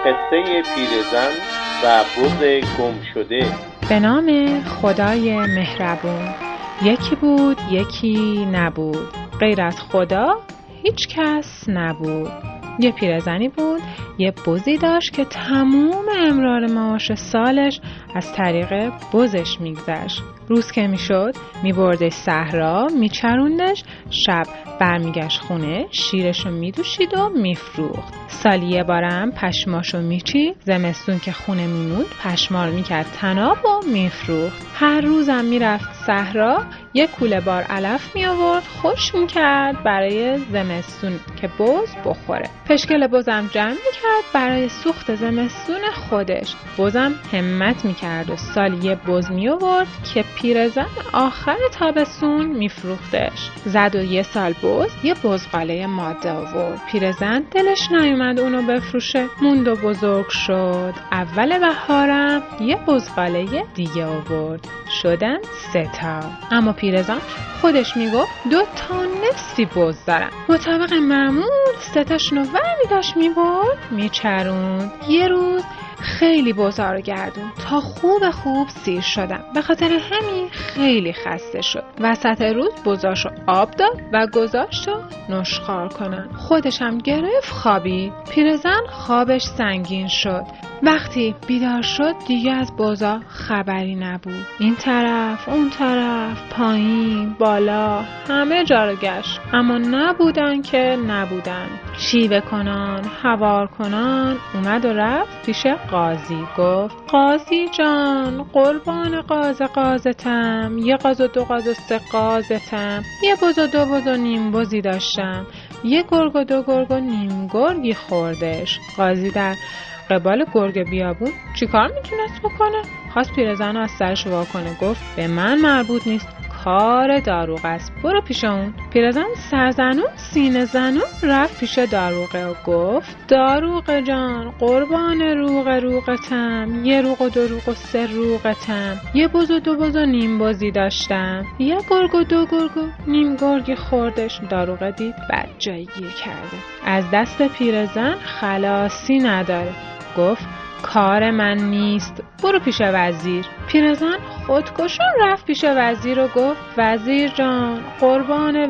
قصه پیرزن و بز گم شده. به نام خدای مهربون. یکی بود یکی نبود، غیر از خدا هیچ کس نبود. یه پیرزنی بود، یه بزی داشت که تموم امرار معاش سالش از طریق بزش میگذشت. روز که میشد میبردش صحرا، میچروندش، شب برمیگشت خونه، شیرشو میدوشید و میفروخت. سالی یه بارم پشماشو میچید، زمستون که خونه میموند پشمار میکرد تناب و میفروخت. هر روزم میرفت صحرا، یه کوله بار علف میآورد، خوش میکرد برای زمستون که بز بخوره. پشکل بزم جمع میکرد برای سوخت زمستون خودش. بزم همت میکرد و سالی یه بز میآورد که پیرزن آخر تابستون میفروختش. زد و یه سال بز یه بزغاله ماده آورد. پیرزن دلش نیومد اونو بفروشه، موند و بزرگ شد. اول بهارم یه بزغاله دیگه آورد، شدن 3 تا. اما پیرزن خودش میگفت 2 تا نصفی بز دارم. مطابق معمول 3 تاشونو ورمی داشت میبرد میچروند. یه روز خیلی بزا رو گردون تا خوب سیر شدم. به خاطر همین خیلی خسته شد. وسط روز بزاشو آب داد و گذاشت و نشخوار کنن. خودش هم گرفت خوابید. پیرزن خوابش سنگین شد. وقتی بیدار شد دیگه از بزا خبری نبود. این طرف اون طرف، پایین بالا، همه جا رو گشت، اما نبودن که نبودن. شیوه کنان هوار کنان اومد و رفت پیش قاضی. گفت قاضی جان، قربان قازتم، 1 قاز و 2 قاز و 3 قازتم. 1 بز و 2 بز و نیم بزی داشتم، 1 گرگ و 2 گرگ و نیم گرگی خوردش. قاضی در قبال گرگ بیابون چیکار میتونست بکنه؟ خواست پیرزن رو از سرش وا کنه. گفت به من مربوط نیست، کار داروغ است، برو پیش اون. پیرزن سرزنون سینه زنون رفت پیش داروغه و گفت داروغه جان، قربان روغتم، 1 روغ و 2 روغ و 3 روغتم. 1 بز و 2 بز و نیم بزی داشتم، 1 گرگ و 2 گرگ و نیم گرگی خوردش. داروغه دید بد جایی گیر کرده، از دست پیرزن خلاصی نداره. گفت کار من نیست، برو پیش وزیر. پیرزن خودکشون رفت پیش وزیر و گفت وزیر جان، قربان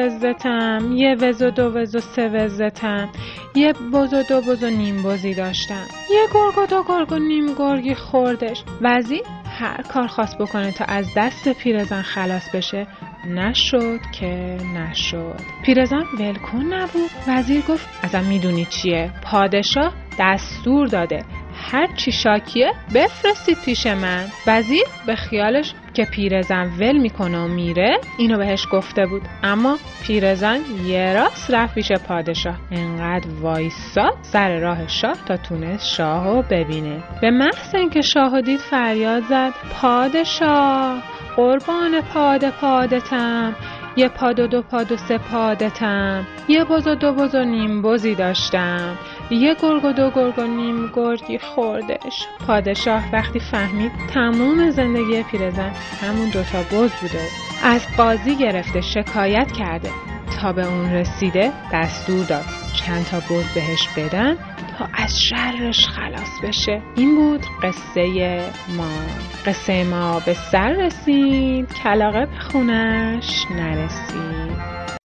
وزتم، 1 وز و 2 وز و 3 وزتم، 1 بز و 2 بز و نیم بزی داشتم، 1 گرگ و 2 گرگ و نیم گرگی خوردش. وزیر هر کار خواست بکنه تا از دست پیرزن خلاص بشه، نشد که نشد. پیرزن ولکن نبود. وزیر گفت ازم میدونی چیه؟ پادشاه دستور داده هر چی شاکیه بفرستید پیش من. وزیر به خیالش که پیرزن ول میکنه و میره اینو بهش گفته بود، اما پیرزن یه راست رفت پیش پادشاه. انقدر وایساد سر راه شاه تا تونست شاهو ببینه. به محض اینکه شاهو دید فریاد زد پادشاه، قربان پادتم، 1 پاد و 2 پاد و 3 پادتم، 1 بز و 2 بز و نیم بزی داشتم، 1 گرگ و 2 گرگ و نیم گرگی خوردش. پادشاه وقتی فهمید تموم زندگی پیرزن همون 2 تا بز بوده، از قاضی گرفته شکایت کرده تا به اون رسیده، دستور داد چند تا بز بهش بدن تا از شرش خلاص بشه. این بود قصه ما به سر رسید، کلاغه به خونش نرسید.